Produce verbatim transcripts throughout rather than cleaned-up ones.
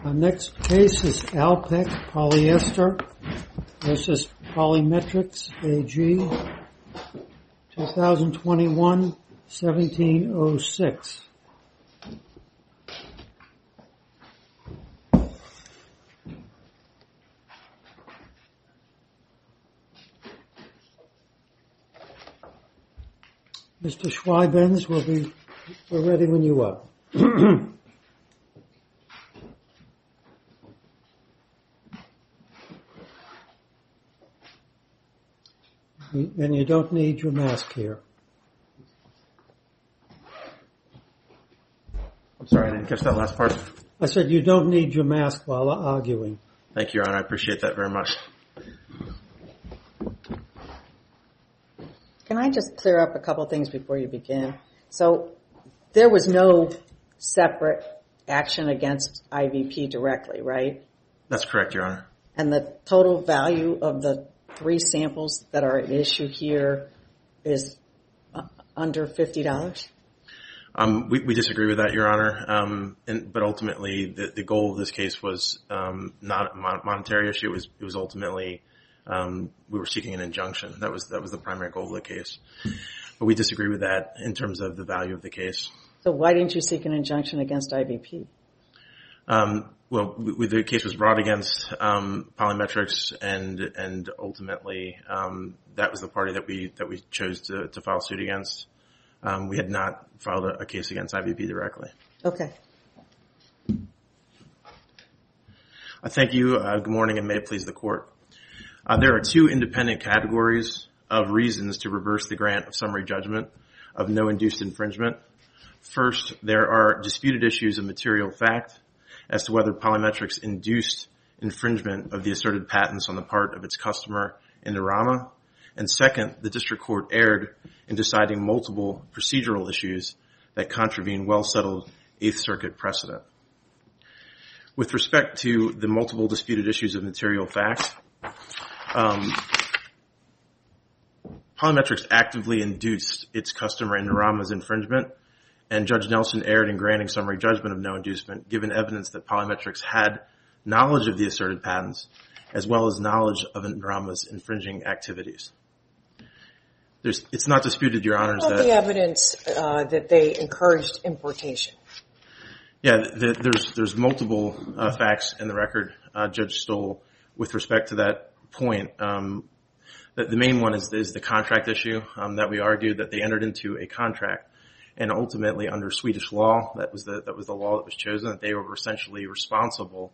Our next case is Alpek Polyester versus Polymetrics A G, twenty twenty-one, seventeen oh six. Mister Schweibens will be, we're ready when you are. And you don't need your mask here. I'm sorry, I didn't catch that last part. I said you don't need your mask while arguing. Thank you, Your Honor. I appreciate that very much. Can I just clear up a couple things before you begin? So there was no separate action against I V P directly, right? That's correct, Your Honor. And the total value of the three samples that are at issue here is uh, under fifty dollars? Um, we, we disagree with that, Your Honor. Um, and, but ultimately, the, the goal of this case was um, not a monetary issue. It was, it was ultimately um, we were seeking an injunction. That was that was the primary goal of the case. But we disagree with that in terms of the value of the case. So why didn't you seek an injunction against I V P? Um, well, we, the case was brought against um, Polymetrics, and and ultimately um, that was the party that we that we chose to, to file suit against. Um, we had not filed a, a case against I V P directly. Okay. I thank you. Uh, good morning, and may it please the court. Uh, there are two independent categories of reasons to reverse the grant of summary judgment of no induced infringement. First, there are disputed issues of material fact as to whether Polymetrics induced infringement of the asserted patents on the part of its customer, Indorama. And second, the district court erred in deciding multiple procedural issues that contravene well-settled Eighth Circuit precedent. With respect to the multiple disputed issues of material fact, um, Polymetrics actively induced its customer, Indorama's infringement, and Judge Nelson erred in granting summary judgment of no inducement, given evidence that Polymetrics had knowledge of the asserted patents, as well as knowledge of Indorama's infringing activities. There's, it's not disputed, Your Honors, that... What about the evidence uh, that they encouraged importation? Yeah, the, there's there's multiple uh, facts in the record, uh, Judge Stoll, with respect to that point. Um, the, the main one is, is the contract issue um, that we argued that they entered into a contract. And ultimately, under Swedish law, that was the that was the law that was chosen, that they were essentially responsible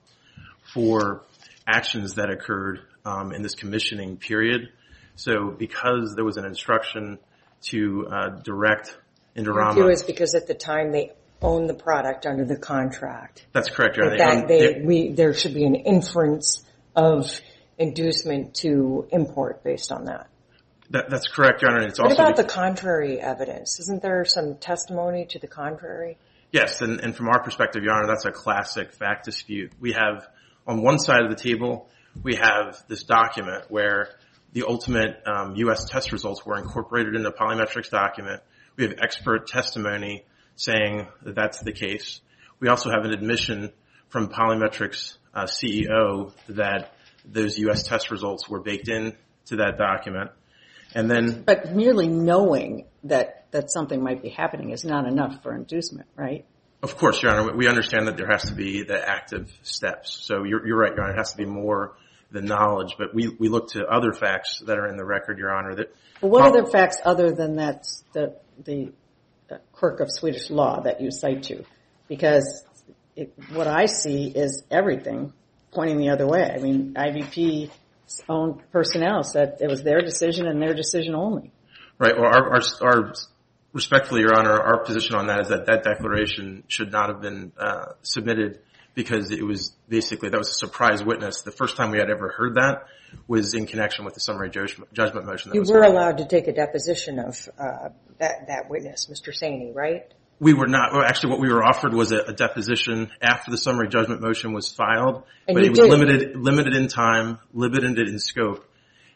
for actions that occurred um, in this commissioning period. So, because there was an instruction to uh, direct Indorama, your view is because at the time they owned the product under the contract. That's correct, Your Honor. That they, they, we, there should be an inference of inducement to import based on that. That, that's correct, Your Honor. It's what also about the contrary evidence? Isn't there some testimony to the contrary? Yes, and, and from our perspective, Your Honor, that's a classic fact dispute. We have, on one side of the table, we have this document where the ultimate um, U S test results were incorporated in the Polymetrics document. We have expert testimony saying that that's the case. We also have an admission from Polymetrics uh, C E O that those U S test results were baked in to that document. And then, but merely knowing that, that something might be happening is not enough for inducement, right? Of course, Your Honor. We understand that there has to be the active steps. So you're, you're right, Your Honor. It has to be more than knowledge. But we, we look to other facts that are in the record, Your Honor. That well, what other facts other than that, the, the quirk of Swedish law that you cite to? Because it, what I see is everything pointing the other way. I mean, I V P own personnel said it was their decision and their decision only. Right. Well, our, our, our respectfully, Your Honor, our position on that is that that declaration should not have been uh, submitted because it was basically, that was a surprise witness. The first time we had ever heard that was in connection with the summary judgment, judgment motion. That you was were filed. allowed to take a deposition of uh, that, that witness, Mister Saini, right? We were not. Well, actually, what we were offered was a, a deposition after the summary judgment motion was filed, and but it was did. limited, limited in time, limited in scope,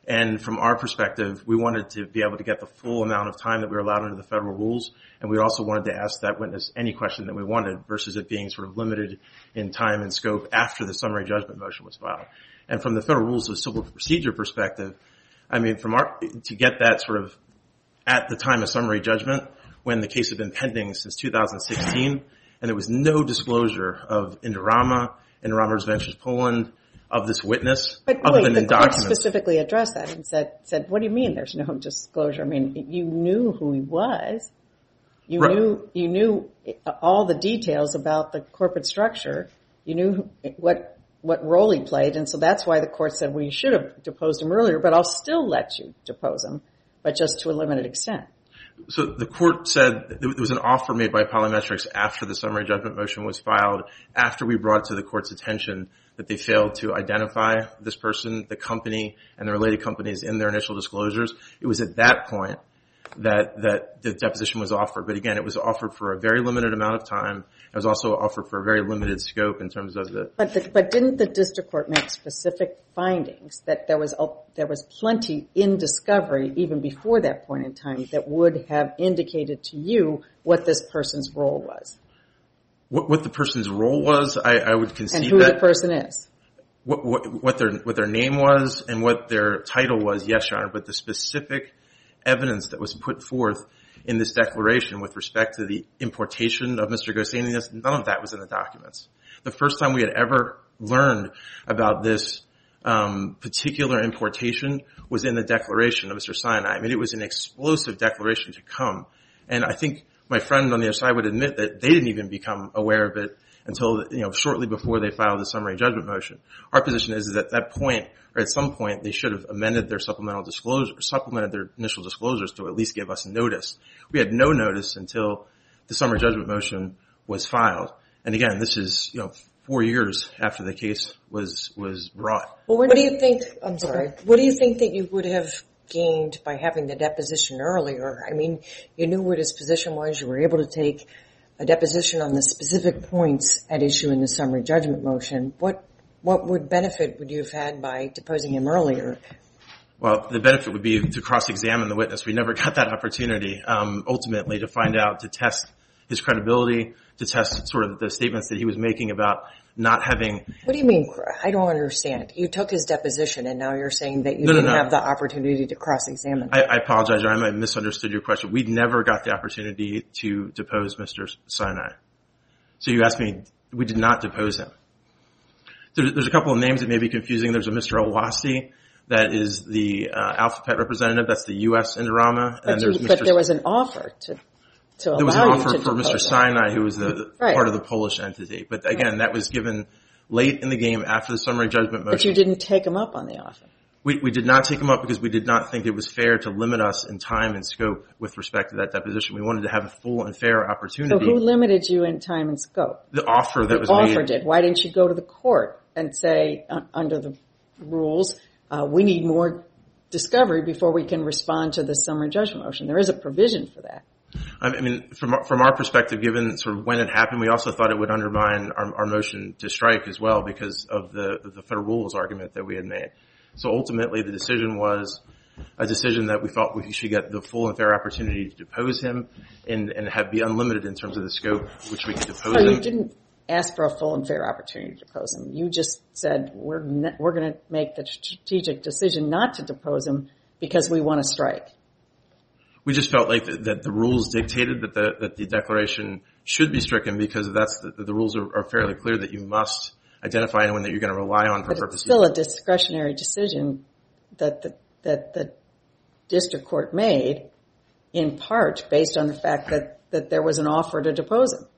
And from our perspective, we wanted to be able to get the full amount of time that we were allowed under the federal rules. And we also wanted to ask that witness any question that we wanted versus it being sort of limited in time and scope after the summary judgment motion was filed. And from the federal rules of civil procedure perspective, I mean, from our, to get that sort of at the time of summary judgment when the case had been pending since two thousand sixteen and there was no disclosure of Indorama, Indorama Ventures Poland, of this witness, but other wait, than the in court documents. specifically addressed that and said, said, what do you mean there's no disclosure? I mean, you knew who he was. You Right. knew, you knew all the details about the corporate structure. You knew what, what role he played. And so that's why the court said, well, you should have deposed him earlier, but I'll still let you depose him, but just to a limited extent. So the court said there was an offer made by Polymetrics after the summary judgment motion was filed, after we brought to the court's attention that they failed to identify this person, the company, and the related companies in their initial disclosures. It was at that point that that the deposition was offered. But again, it was offered for a very limited amount of time. It was also offered for a very limited scope in terms of the... But the, but didn't the district court make specific findings that there was a, there was plenty in discovery even before that point in time that would have indicated to you what this person's role was? What, what the person's role was, I, I would concede and who that. the person is. What, what, what their what their name was and what their title was, yes, Your Honor, but the specific evidence that was put forth in this declaration with respect to the importation of Mister Gosanian, none of that was in the documents. The first time we had ever learned about this um, particular importation was in the declaration of Mister Sinai. I mean, it was an explosive declaration to come. And I think my friend on the other side would admit that they didn't even become aware of it until, you know, shortly before they filed the summary judgment motion. Our position is that at that point, or at some point, they should have amended their supplemental disclosure, supplemented their initial disclosures to at least give us notice. We had no notice until the summary judgment motion was filed. And again, this is, you know, four years after the case was, was brought. Well, what do you think, I'm sorry, what do you think that you would have gained by having the deposition earlier? I mean, you knew what his position was, you were able to take a deposition on the specific points at issue in the summary judgment motion. What what would benefit would you have had by deposing him earlier? Well, the benefit would be to cross-examine the witness. We never got that opportunity, um, ultimately, to find out, to test his credibility, to test sort of the statements that he was making about not having... What do you mean? I don't understand. You took his deposition and now you're saying that you no, didn't no, no. have the opportunity to cross-examine. I, I apologize, I might have misunderstood your question. We never got the opportunity to depose Mister Sinai. So you asked me, we did not depose him. There's, there's a couple of names that may be confusing. There's a Mister Owasi that is the uh, Alphabet representative. That's the U S Indorama. But, and you, there's but Mister there was an offer to to allow There was an you offer to for Mister depose him. Sinai, who was the Right. part of the Polish entity. But again, that was given late in the game after the summary judgment motion. But you didn't take him up on the offer. We, we did not take him up because we did not think it was fair to limit us in time and scope with respect to that deposition. We wanted to have a full and fair So opportunity. who limited you in time and scope? The offer that The was offer made. did. Why didn't you go to the court and say, uh, under the rules, uh, we need more discovery before we can respond to the summary judgment motion? There is a provision for that. I mean, from our, from our perspective, given sort of when it happened, we also thought it would undermine our, our motion to strike as well because of the, the federal rules argument that we had made. So ultimately, the decision was a decision that we felt we should get the full and fair opportunity to depose him and, and have be unlimited in terms of the scope which we could depose So him. you didn't ask for a full and fair opportunity to depose him. You just said, we're ne- we're going to make the strategic decision not to depose him because we want to strike. We just felt like the, that the rules dictated that the that the declaration should be stricken because that's the, the rules are, are fairly clear that you must identify anyone that you're going to rely on for But purposes. it's still a discretionary decision that the, that the district court made in part based on the fact that, that there was an offer to depose him.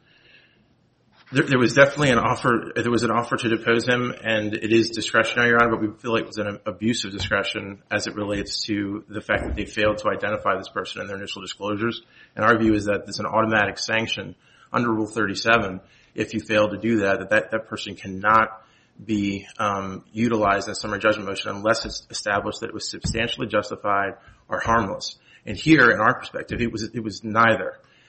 There, there was definitely an offer. There was an offer to depose him, and it is discretionary, Your Honor. But we feel like it was an abuse of discretion as it relates to the fact that they failed to identify this person in their initial disclosures. And our view is that there's an automatic sanction under Rule thirty-seven if you fail to do that. That that, that person cannot be um, utilized in a summary judgment motion unless it's established that it was substantially justified or harmless. And here, in our perspective, it was it was neither.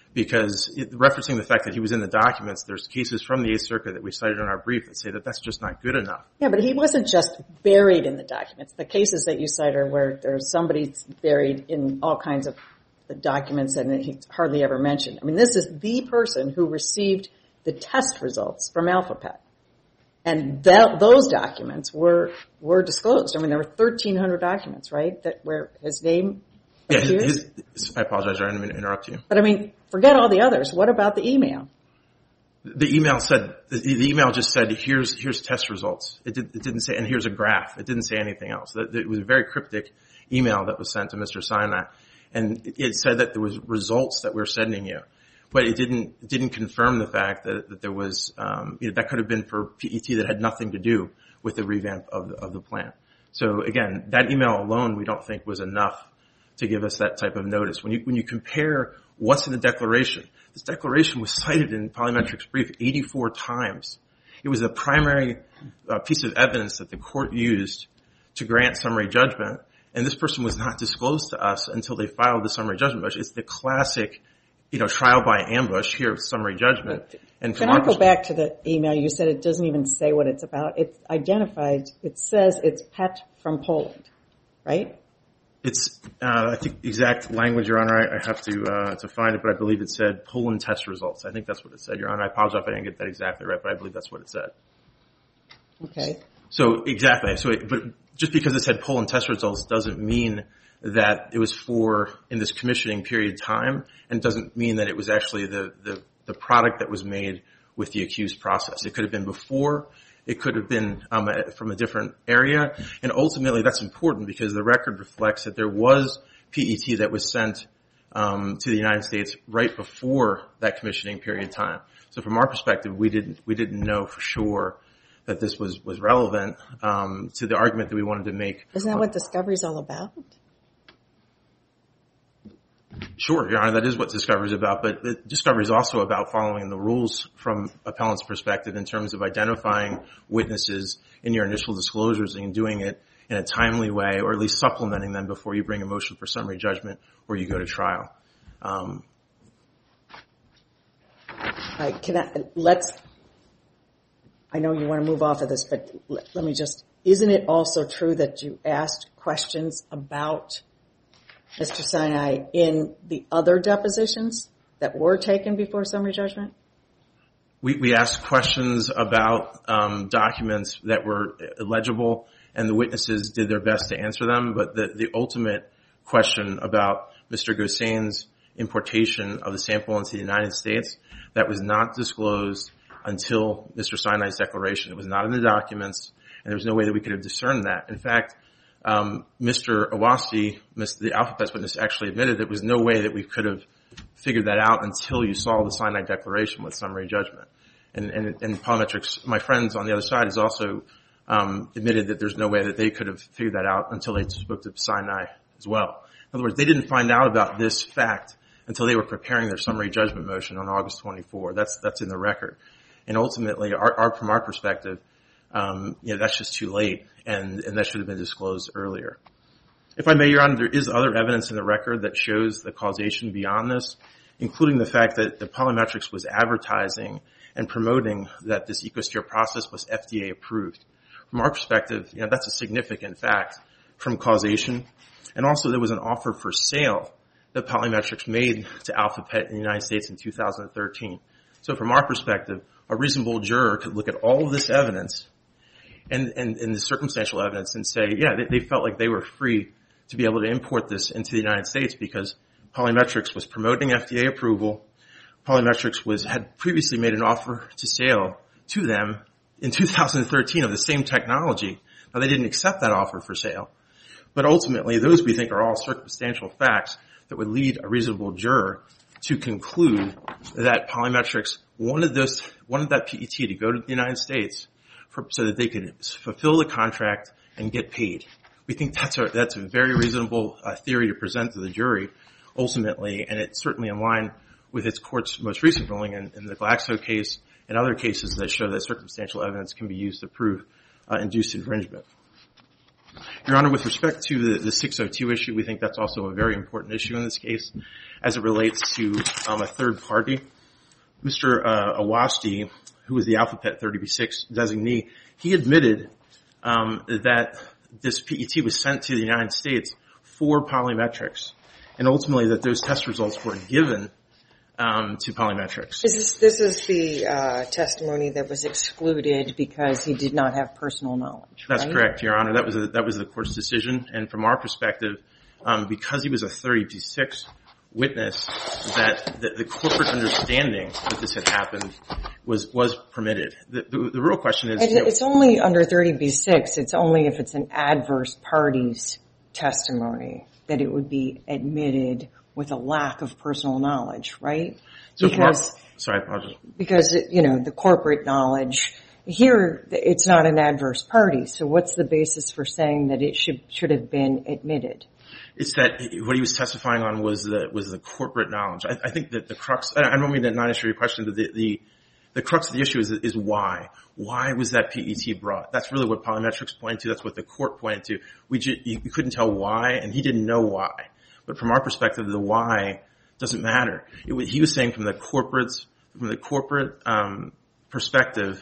because it, referencing the fact that he was in the documents, there's cases from the Eighth Circuit that we cited in our brief that say that that's just not good enough. Yeah, but he wasn't just buried in the documents. The cases that you cite are where there's somebody buried in all kinds of the documents and he hardly ever mentioned. I mean, this is the person who received the test results from AlphaPet. And that, those documents were were disclosed. I mean, there were thirteen hundred documents, right, that where his name Yeah, appears? his, his, I apologize, I didn't mean to interrupt you. But I mean, forget all the others. What about the email? The email said, the, the email just said, here's here's test results. It, did, it didn't say, and here's a graph. It didn't say anything else. It, it was a very cryptic email that was sent to Mister Sinai. And it, it said that there was results that we're sending you. But it didn't it didn't confirm the fact that, that there was, um, you know, that could have been for P E T that had nothing to do with the revamp of the, of the plan. So again, that email alone we don't think was enough to give us that type of notice. When you, when you compare what's in the declaration, this declaration was cited in Polymetric's brief eighty-four times. It was the primary uh, piece of evidence that the court used to grant summary judgment, and this person was not disclosed to us until they filed the summary judgment motion. It's the classic, you know, trial by ambush here with summary judgment. And Can I go back to the email? You said it doesn't even say what it's about. It's identified. It says it's pet from Poland, right? It's, uh, I think exact language, Your Honor, I, I have to, uh, to find it, but I believe it said Poland test results. I think that's what it said, Your Honor. I apologize if I didn't get that exactly right, but I believe that's what it said. Okay. So, exactly. So, it, but just because it said Poland test results doesn't mean that it was for, in this commissioning period of time, and doesn't mean that it was actually the, the, the product that was made with the accused process. It could have been before. It could have been um, from a different area. And ultimately, that's important because the record reflects that there was P E T that was sent um, to the United States right before that commissioning period of time. So from our perspective, we didn't we didn't know for sure that this was, was relevant um, to the argument that we wanted to make. Isn't that what discovery is all about? Sure, Your Honor, that is what discovery is about, but discovery is also about following the rules from appellant's perspective in terms of identifying witnesses in your initial disclosures and doing it in a timely way, or at least supplementing them before you bring a motion for summary judgment or you go to trial. Um, I, can I, let's, I know you want to move off of this, but let, let me just, isn't it also true that you asked questions about Mister Sinai in the other depositions that were taken before summary judgment? We, we asked questions about um, documents that were illegible, and the witnesses did their best to answer them. But the, the ultimate question about Mister Gossain's importation of the sample into the United States, that was not disclosed until Mister Sinai's declaration. It was not in the documents, and there was no way that we could have discerned that. In fact, Um, Mister Awasti, the AlphaPet's witness, actually admitted there was no way that we could have figured that out until you saw the Sinai declaration with summary judgment. And, and, and Polymetrics, my friends on the other side, has also um, admitted that there's no way that they could have figured that out until they spoke to Sinai as well. In other words, they didn't find out about this fact until they were preparing their summary judgment motion on August twenty-fourth. That's that's in the record. And ultimately, our, our from our perspective, Um, you know, that's just too late, and, and that should have been disclosed earlier. If I may, Your Honor, there is other evidence in the record that shows the causation beyond this, including the fact that the Polymetrics was advertising and promoting that this EcoSteer process was F D A approved. From our perspective, you know, that's a significant fact from causation. And also there was an offer for sale that Polymetrics made to AlphaPet in the United States in two thousand thirteen. So from our perspective, a reasonable juror could look at all of this evidence And, and, and the circumstantial evidence and say, yeah, they, they felt like they were free to be able to import this into the United States because Polymetrics was promoting F D A approval. Polymetrics was, had previously made an offer to sale to them in two thousand thirteen of the same technology. Now, they didn't accept that offer for sale. But ultimately, those we think are all circumstantial facts that would lead a reasonable juror to conclude that Polymetrics wanted this, wanted that P E T to go to the United States for, so that they could fulfill the contract and get paid. We think that's a, that's a very reasonable uh, theory to present to the jury ultimately, and it's certainly in line with its court's most recent ruling in, in the Glaxo case and other cases that show that circumstantial evidence can be used to prove uh, induced infringement. Your Honor, with respect to the, the six oh two issue, we think that's also a very important issue in this case as it relates to um, a third party. Mister Uh, Awasti, who was the Alphabet thirty B six designee, he admitted um, that this P E T was sent to the United States for Polymetrics, and ultimately that those test results were given um, to Polymetrics. Is this, this is the uh, testimony that was excluded because he did not have personal knowledge, That's right? correct, Your Honor. That was a, that was the court's decision, and from our perspective, um, because he was a thirty B six witness, that the, the corporate understanding that this had happened was was permitted. The, the, the real question is, It's, you know, it's only under thirty B six. It's only if it's an adverse party's testimony that it would be admitted with a lack of personal knowledge, right? so Because from our, sorry, I apologize. because you know the corporate knowledge here, it's not an adverse party. So what's the basis for saying that it should should have been admitted? It's that what he was testifying on was the was the corporate knowledge. I, I think that the crux. I don't mean to not answer your question, but the the, the crux of the issue is is why. Why was that P E T brought? That's really what Polymetrics pointed to. That's what the court pointed to. We ju- you couldn't tell why, and he didn't know why. But from our perspective, the why doesn't matter. It was, he was saying from the corporate from the corporate um, perspective,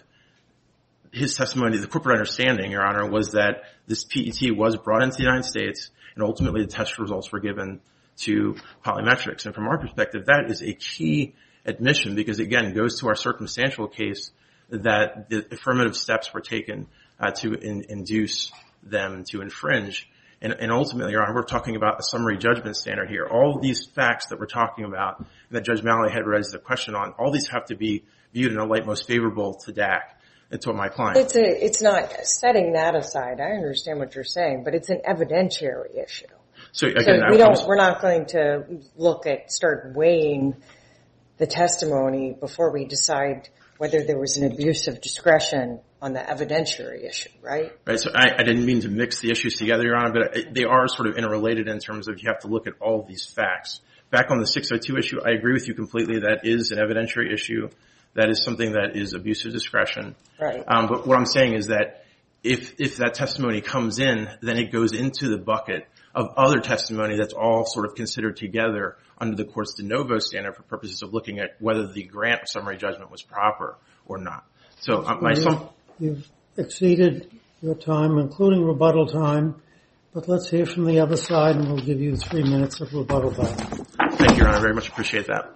his testimony, the corporate understanding, Your Honor, was that this P E T was brought into the United States, and ultimately the test results were given to Polymetrics. And from our perspective, that is a key admission because, again, it goes to our circumstantial case that the affirmative steps were taken uh, to in, induce them to infringe. And, and ultimately, Your Honor, we're talking about a summary judgment standard here. All of these facts that we're talking about, and that Judge Malley had raised the question on, all these have to be viewed in a light most favorable to D A C and to my client. It's a, it's not setting that aside. I understand what you're saying, but it's an evidentiary issue. So again, So we I don't, was- we're not going to look at, start weighing the testimony before we decide whether there was an abuse of discretion on the evidentiary issue, right? Right. So I, I didn't mean to mix the issues together, Your Honor, but it, they are sort of interrelated in terms of you have to look at all of these facts. Back on the six oh two issue, I agree with you completely. That is an evidentiary issue. That is something that is abuse of discretion. Right. Um, but what I'm saying is that if if that testimony comes in, then it goes into the bucket of other testimony that's all sort of considered together under the court's de novo standard for purposes of looking at whether the grant of summary judgment was proper or not. So uh, my some. You've exceeded your time, including rebuttal time, but let's hear from the other side and we'll give you three minutes of rebuttal back. Thank you, Your Honor. I very much appreciate that.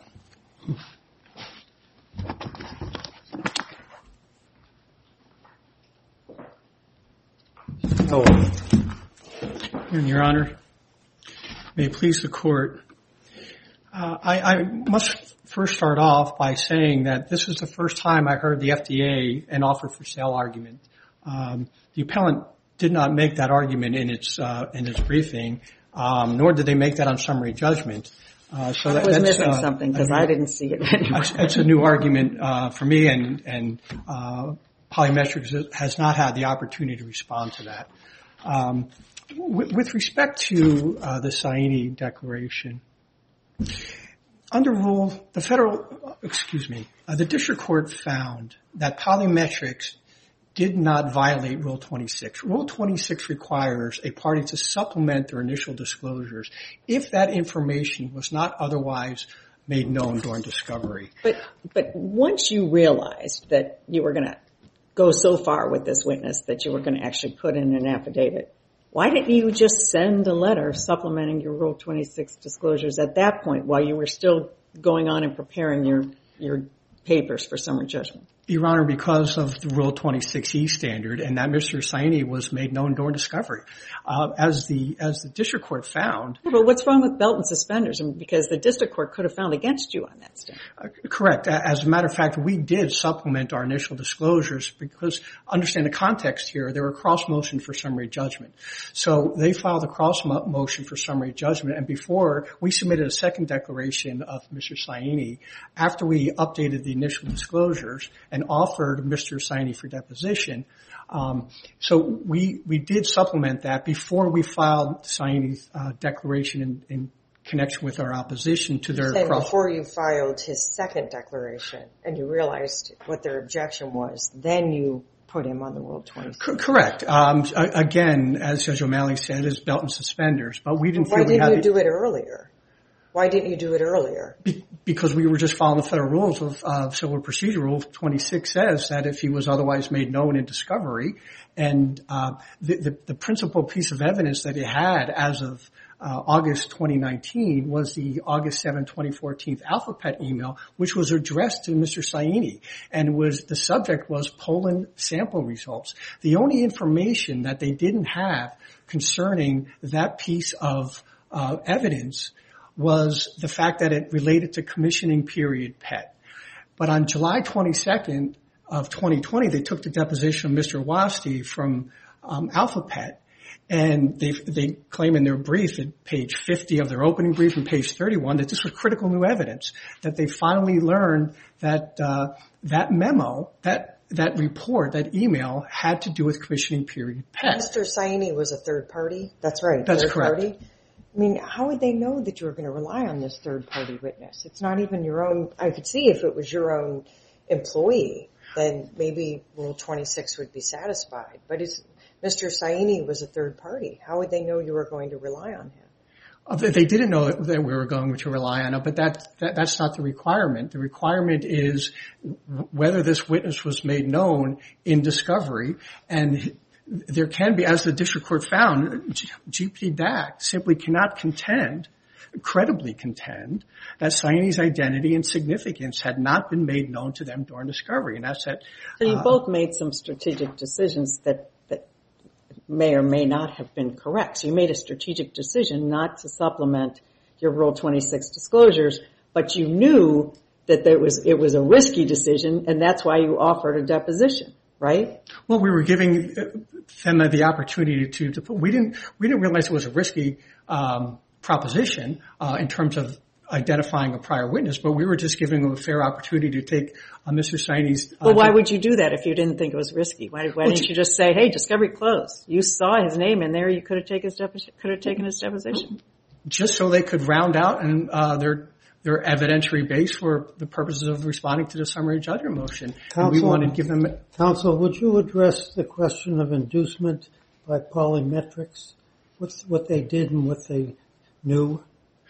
Oh, Your Honor, may it please the Court, uh, I, I must first start off by saying that this is the first time I heard the F D A an offer for sale argument. Um, the appellant did not make that argument in its uh, in its briefing, um, nor did they make that on summary judgment. Uh, so I that, was that's, missing uh, something because I didn't see it anywhere. It's a new argument uh, for me, and and uh, Polymetrics has not had the opportunity to respond to that. Um, with, with respect to uh, the Saini Declaration, under rule, the federal, excuse me, uh, the district court found that Polymetrics did not violate Rule twenty-six. Rule twenty-six requires a party to supplement their initial disclosures if that information was not otherwise made known during discovery. But but once you realized that you were going to go so far with this witness that you were going to actually put in an affidavit, why didn't you just send a letter supplementing your Rule twenty-six disclosures at that point while you were still going on and preparing your your papers for summary judgment? Your Honor, because of the Rule twenty-six E standard and that Mister Saini was made known during discovery. Uh, as the as the district court found... But what's wrong with belt and suspenders? I mean, because the district court could have found against you on that standard. Uh, correct. As a matter of fact, we did supplement our initial disclosures because, understand the context here, there were cross motion for summary judgment. So they filed a cross mo- motion for summary judgment, and before, we submitted a second declaration of Mister Saini after we updated the initial disclosures and offered Mister Saini for deposition. Um, so we we did supplement that before we filed Saini's uh, declaration in, in connection with our opposition to their Saying cross. before you filed his second declaration and you realized what their objection was, then you put him on the Rule twenty-six. C- correct. Um, again, as Judge O'Malley said, is belt and suspenders. But we didn't Why feel we didn't had you do it earlier? Why didn't you do it earlier? Be- because we were just following the federal rules of uh, Civil Procedure. Rule twenty-six says that if he was otherwise made known in discovery, and uh, the, the, the principal piece of evidence that he had as of uh, August twenty nineteen was the August seventh, twenty fourteen AlphaPet email, which was addressed to Mister Saini, and was the subject was Poland sample results. The only information that they didn't have concerning that piece of uh, evidence was the fact that it related to commissioning period P E T. But on July twenty-second of twenty twenty, they took the deposition of Mister Wasti from um, AlphaPet, and they they claim in their brief at page fifty of their opening brief and page thirty-one that this was critical new evidence, that they finally learned that uh, that memo, that that report, that email had to do with commissioning period P E T. Mister Saini was a third party? That's right. That's third correct. Party? I mean, how would they know that you were going to rely on this third-party witness? It's not even your own. I could see if it was your own employee, then maybe Rule twenty-six would be satisfied. But it's, Mister Saini was a third party. How would they know you were going to rely on him? Uh, they didn't know that, that we were going to rely on it, but that, that that's not the requirement. The requirement is whether this witness was made known in discovery, and there can be, as the district court found, G P D A C simply cannot contend, credibly contend, that Saini's identity and significance had not been made known to them during discovery. And that's that. So you uh, both made some strategic decisions that, that may or may not have been correct. So you made a strategic decision not to supplement your Rule twenty-six disclosures, but you knew that there was, it was a risky decision, and that's why you offered a deposition, right? Well, we were giving them the opportunity to, to put, we didn't, we didn't realize it was a risky, um, proposition, uh, in terms of identifying a prior witness, but we were just giving them a fair opportunity to take uh, Mister Saini's. Uh, well, why would you do that if you didn't think it was risky? Why, why well, didn't you just say, hey, discovery closed? You saw his name in there, you could have taken his deposition, could have taken his deposition. Just so they could round out and, uh, their, their evidentiary base for the purposes of responding to the summary judgment motion. Counsel, and we wanted to give them. Counsel, would you address the question of inducement by Polymetrics? What's what they did and what they knew?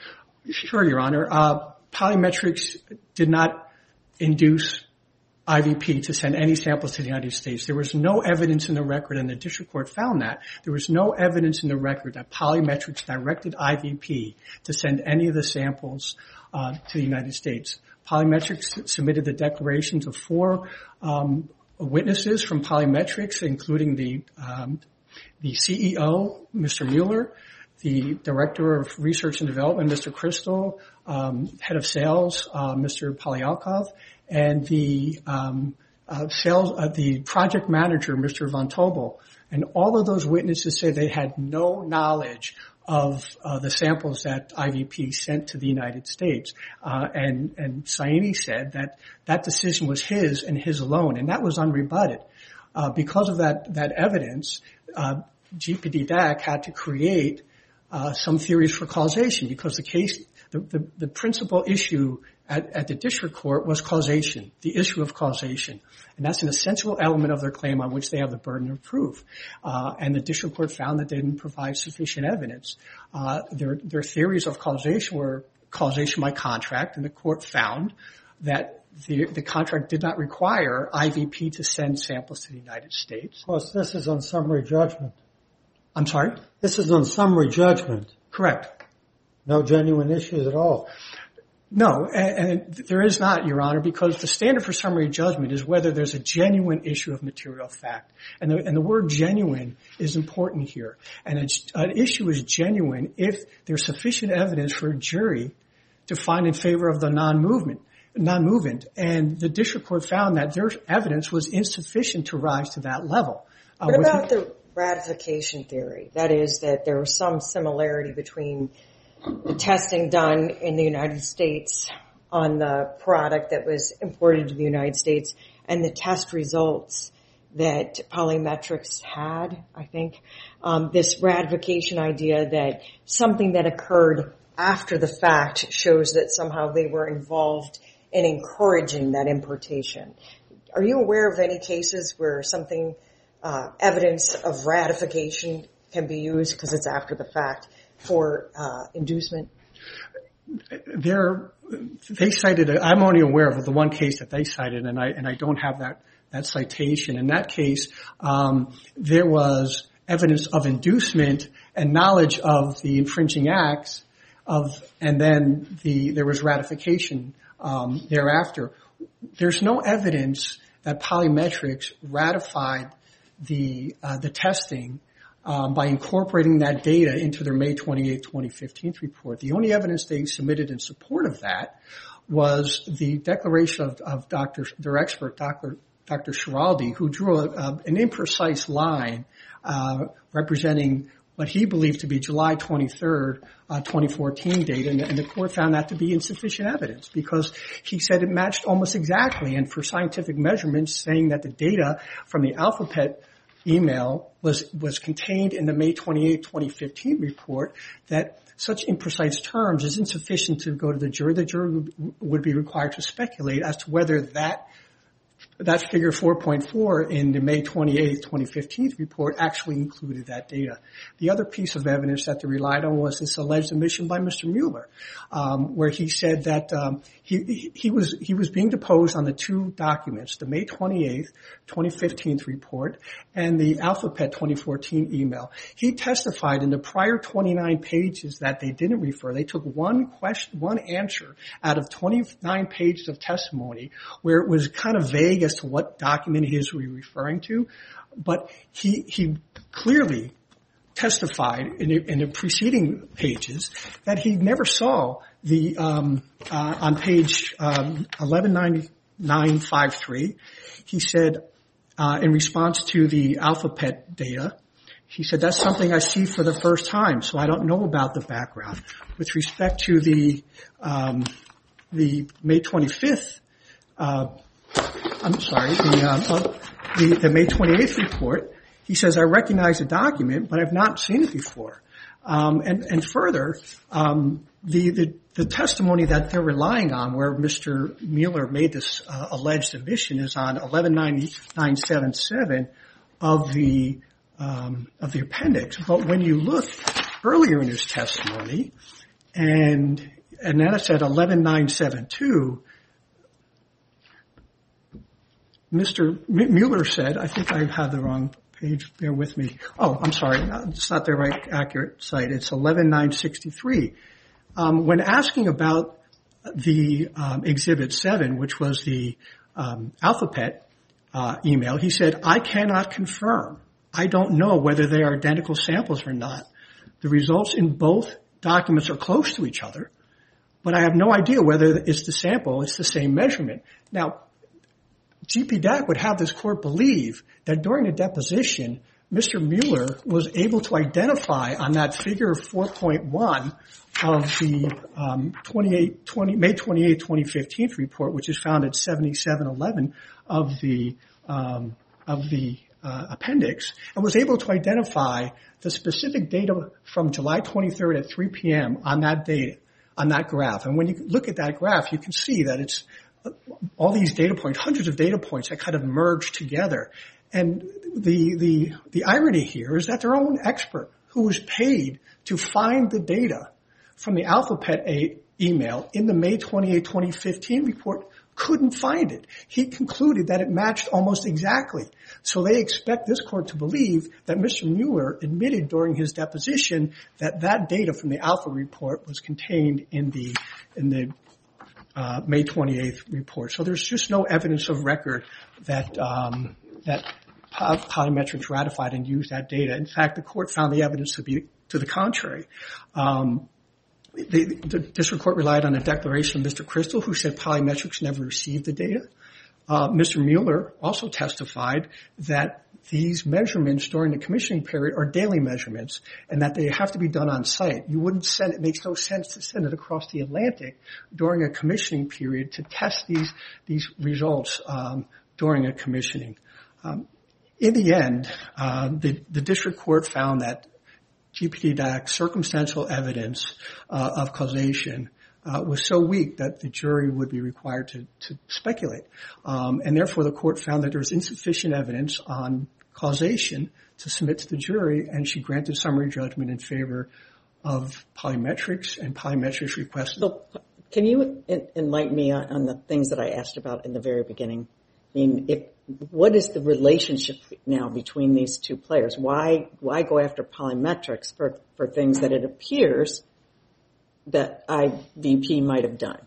Sure, Your Honor. Uh, Polymetrics did not induce I V P to send any samples to the United States. There was no evidence in the record, and the district court found that. There was no evidence in the record that Polymetrics directed I V P to send any of the samples uh, to the United States. Polymetrics submitted the declarations of four um, witnesses from Polymetrics, including the um, the C E O, Mister Mueller, the Director of Research and Development, Mister Crystal, um, Head of Sales, uh, Mister Polyalkov, and the um, uh, sales, uh, the Project Manager, Mister Von Tobel. And all of those witnesses say they had no knowledge of uh, the samples that I V P sent to the United States. Uh, and, and Saini said that that decision was his and his alone, and that was unrebutted. Uh, because of that, that evidence, uh, G P D D A C had to create uh, some theories for causation, because the case, the, the, the principal issue at, at the district court was causation, the issue of causation. And that's an essential element of their claim on which they have the burden of proof. Uh, and the district court found that they didn't provide sufficient evidence. Uh, their, their theories of causation were causation by contract, and the court found that the, the contract did not require I V P to send samples to the United States. Of course, this is on summary judgment. I'm sorry? This is on summary judgment. Correct. No genuine issues at all. No, and, and there is not, Your Honor, because the standard for summary judgment is whether there's a genuine issue of material fact. And the, and the word genuine is important here. And a, an issue is genuine if there's sufficient evidence for a jury to find in favor of the non-movement, non-movement. And the district court found that their evidence was insufficient to rise to that level. Uh, what about the ratification theory? That is, that there was some similarity between the testing done in the United States on the product that was imported to the United States and the test results that Polymetrics had, I think. Um, this ratification idea that something that occurred after the fact shows that somehow they were involved in encouraging that importation. are you aware of any cases where something, uh, evidence of ratification can be used because it's after the fact for uh, inducement? There, they cited. A, I'm only aware of the one case that they cited, and I and I don't have that that citation. In that case, um, there was evidence of inducement and knowledge of the infringing acts of, and then the there was ratification um, thereafter. There's no evidence that Polymetrics ratified the uh, the testing um, by incorporating that data into their May twenty-eighth, twenty fifteen report. The only evidence they submitted in support of that was the declaration of, of Doctor their expert, Doctor Doctor Schiraldi, who drew a, a, an imprecise line uh, representing what he believed to be July twenty-third, uh, twenty fourteen data, and, and the court found that to be insufficient evidence because he said it matched almost exactly, and for scientific measurements, saying that the data from the AlphaPet email was was contained in the May twenty-eighth, twenty fifteen report, that such imprecise terms is insufficient to go to the jury. The jury would, would be required to speculate as to whether that that figure four point four in the May twenty-eighth, twenty fifteen report actually included that data. The other piece of evidence that they relied on was this alleged admission by Mister Mueller, um, where he said that um, he he was he was being deposed on the two documents, the May twenty-eighth, twenty fifteen report and the AlphaPet twenty fourteen email. He testified in the prior twenty-nine pages that they didn't refer. They took one question, one answer out of twenty-nine pages of testimony where it was kind of vague as to what document he was referring to, but he he clearly testified in the, in the preceding pages that he never saw the um, uh, on page um, eleven ninety-nine fifty-three. He said uh, in response to the AlphaPet data, he said that's something I see for the first time, so I don't know about the background. With respect to the um, the May twenty-fifth. Uh, I'm sorry, the, uh, the, the May twenty-eighth report, he says, I recognize the document, but I've not seen it before. Um, and, and further, um, the, the, the testimony that they're relying on where Mister Mueller made this uh, alleged admission is on eleven ninety-nine seventy-seven of the, um, of the appendix. But when you look earlier in his testimony, and, and then it's at eleven nine seventy-two, Mister Mueller said, I think I have the wrong page, bear with me. Oh, I'm sorry, it's not the right accurate site. It's eleven nine sixty-three. Um, when asking about the um, Exhibit seven, which was the um, AlphaPet uh, email, he said, I cannot confirm. I don't know whether they are identical samples or not. The results in both documents are close to each other, but I have no idea whether it's the sample, it's the same measurement. Now, G P D A C would have this court believe that during the deposition, Mister Mueller was able to identify on that figure four point one of the um, twenty-eight, twenty, May twenty-eighth, twenty fifteen report, which is found at seventy-seven eleven of the um, of the uh, appendix, and was able to identify the specific data from July twenty-third at three p.m. on that data, on that graph. And when you look at that graph, you can see that it's all these data points, hundreds of data points that kind of merge together. And the, the, the irony here is that their own expert who was paid to find the data from the AlphaPet email in the May twenty-eighth, twenty fifteen report couldn't find it. He concluded that it matched almost exactly. So they expect this court to believe that Mister Mueller admitted during his deposition that that data from the Alpha report was contained in the, in the Uh, May twenty-eighth report. So there's just no evidence of record that um, that Polymetrics ratified and used that data. In fact, the court found the evidence to be to the contrary. Um, the, the district court relied on a declaration of Mister Crystal, who said Polymetrics never received the data. Uh, Mister Mueller also testified that these measurements during the commissioning period are daily measurements and that they have to be done on site. You wouldn't send, it makes no sense to send it across the Atlantic during a commissioning period to test these, these results, um, during a commissioning. Um, in the end, uh, the, the district court found that G P D A C circumstantial evidence, uh, of causation, uh, was so weak that the jury would be required to, to speculate. Um, and therefore, the court found that there was insufficient evidence on causation to submit to the jury, and she granted summary judgment in favor of Polymetrics and Polymetrics requested. So can you enlighten me on, on the things that I asked about in the very beginning? I mean, if, what is the relationship now between these two players? Why why go after Polymetrics for, for things that it appears that I V P might have done?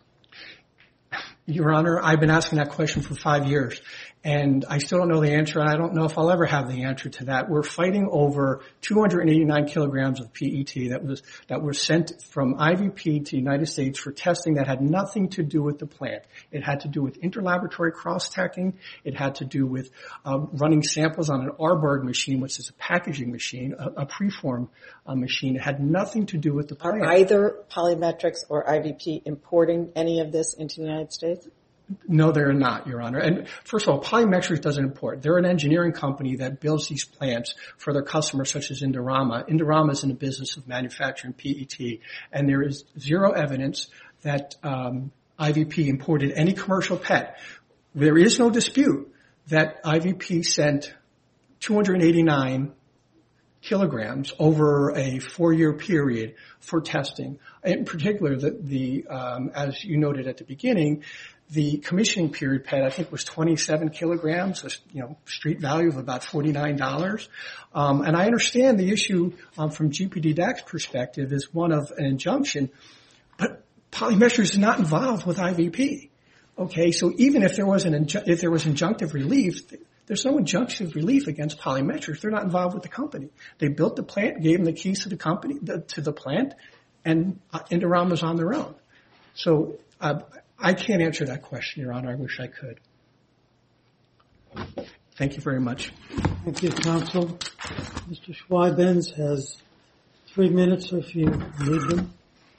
Your Honor, I've been asking that question for five years, and I still don't know the answer, and I don't know if I'll ever have the answer to that. We're fighting over two hundred eighty-nine kilograms of P E T that was that were sent from I V P to the United States for testing that had nothing to do with the plant. It had to do with interlaboratory cross-tacking. It had to do with uh, running samples on an Arborg machine, which is a packaging machine, a, a preform uh, machine. It had nothing to do with the plant. Are either Polymetrics or I V P importing any of this into the United States? No, they're not, Your Honor. And first of all, Polymetrics doesn't import. They're an engineering company that builds these plants for their customers, such as Indorama. Indorama is in the business of manufacturing P E T, and there is zero evidence that um, I V P imported any commercial P E T. There is no dispute that I V P sent two hundred eighty-nine kilograms over a four-year period for testing. In particular, the, the um, as you noted at the beginning, the commissioning period P E T, I think, was twenty-seven kilograms, a, you know, street value of about forty-nine dollars. Um, and I understand the issue um, from G P D D A C's perspective is one of an injunction, but Polymetrics is not involved with I V P. Okay, so even if there was an inju- if there was injunctive relief, there's no injunctive relief against Polymetrics. They're not involved with the company. They built the plant, gave them the keys to the company, the, to the plant, and uh, Indorama's on their own. So uh, I can't answer that question, Your Honor. I wish I could. Thank you very much. Thank you, counsel. Mister Schweibens has three minutes if you need them.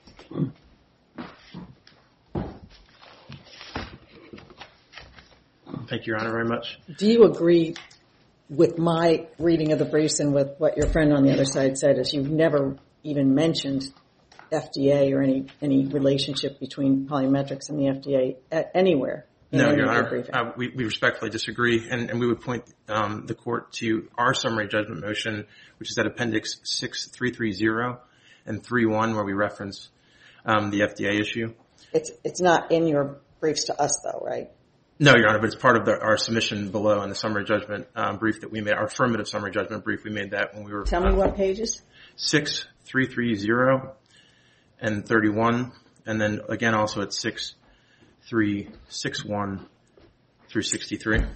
Thank you, Your Honor, very much. Do you agree with my reading of the briefs and with what your friend on the other side said, is you've never even mentioned F D A or any any relationship between Polymetrics and the F D A at anywhere? No, Your Honor, uh, we, we respectfully disagree, and, and we would point um, the court to our summary judgment motion, which is at Appendix six three three zero and three one, where we reference um, the F D A issue. It's it's not in your briefs to us, though, right? No, Your Honor, but it's part of the, our submission below in the summary judgment um, brief that we made, our affirmative summary judgment brief. We made that when we were... Tell me uh, what pages? six three three zero and thirty-one, and then again also at six three six one through sixty-three.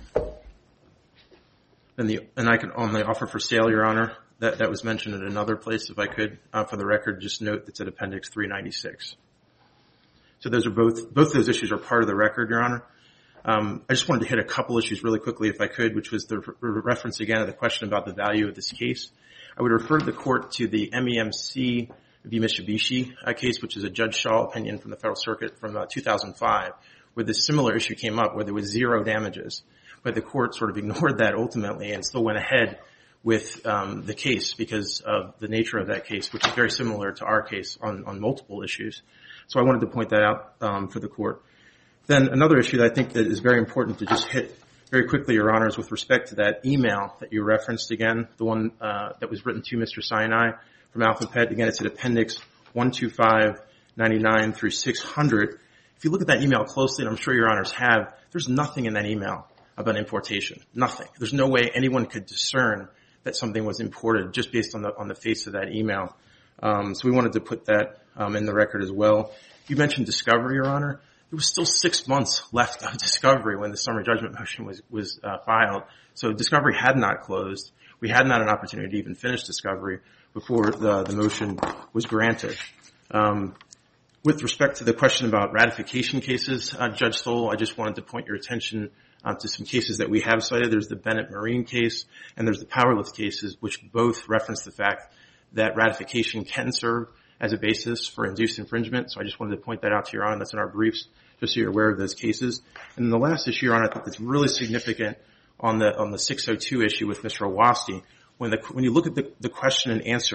And the and I can on the offer for sale, Your Honor, that, that was mentioned in another place, if I could, uh, for the record, just note that's at Appendix three ninety-six. So those are both, both of those issues are part of the record, Your Honor. Um, I just wanted to hit a couple issues really quickly, if I could, which was the re- reference again of the question about the value of this case. I would refer the court to the M E M C v. Mitsubishi uh, case, which is a Judge Shaw opinion from the Federal Circuit from uh, two thousand five, where this similar issue came up, where there was zero damages. But the court sort of ignored that ultimately and still went ahead with um, the case because of the nature of that case, which is very similar to our case on, on multiple issues. So I wanted to point that out um, for the court. Then another issue that I think that is very important to just hit very quickly, Your Honors, with respect to that email that you referenced again, the one uh, that was written to Mister Sinai from Alphabet. Again, it's at Appendix one twenty-five ninety-nine through six hundred. If you look at that email closely, and I'm sure Your Honors have, there's nothing in that email about importation. Nothing. There's no way anyone could discern that something was imported just based on the on the face of that email. Um, so we wanted to put that um, in the record as well. You mentioned discovery, Your Honor. There was still six months left of discovery when the summary judgment motion was, was uh, filed. So discovery had not closed. We had not an opportunity to even finish discovery before the, the motion was granted. Um, with respect to the question about ratification cases, uh, Judge Stoll, I just wanted to point your attention uh, to some cases that we have cited. There's the Bennett Marine case and there's the Powerlift cases, which both reference the fact that ratification can serve as a basis for induced infringement. So I just wanted to point that out to Your Honor. That's in our briefs, just so you're aware of those cases. And then the last issue, Your Honor, I think that's really significant on the on the six oh two issue with Mister Awasthi. When the when you look at the, the question and answer,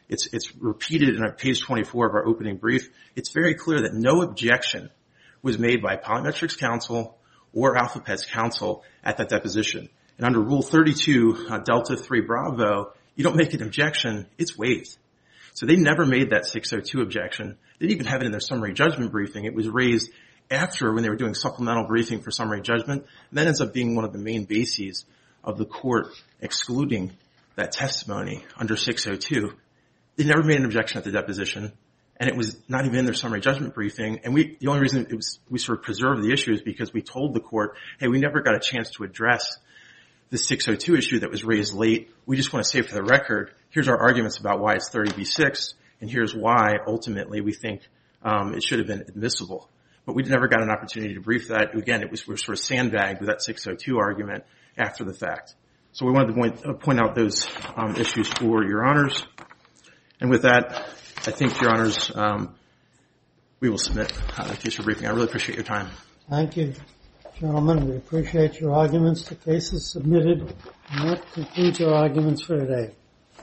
It's, it's repeated in page twenty-four of our opening brief. It's very clear that no objection was made by Polymetrics counsel or AlphaPet's counsel at that deposition. And under Rule thirty-two, uh, Delta three Bravo, you don't make an objection, it's waived. So they never made that six oh two objection. They didn't even have it in their summary judgment briefing. It was raised after when they were doing supplemental briefing for summary judgment. And that ends up being one of the main bases of the court excluding that testimony under six oh two. They never made an objection at the deposition, and it was not even in their summary judgment briefing. And we, the only reason it was, we sort of preserved the issue is because we told the court, hey, we never got a chance to address the six oh two issue that was raised late. We just want to say for the record, here's our arguments about why it's thirty B six, and here's why ultimately we think um, it should have been admissible. But we never got an opportunity to brief that. Again, it was we were sort of sandbagged with that six oh two argument after the fact. So we wanted to point, uh, point out those um, issues for your honors. And with that, I think, Your Honors, um, we will submit uh, the case for briefing. I really appreciate your time. Thank you, gentlemen. We appreciate your arguments. The case is submitted, and that concludes our arguments for today.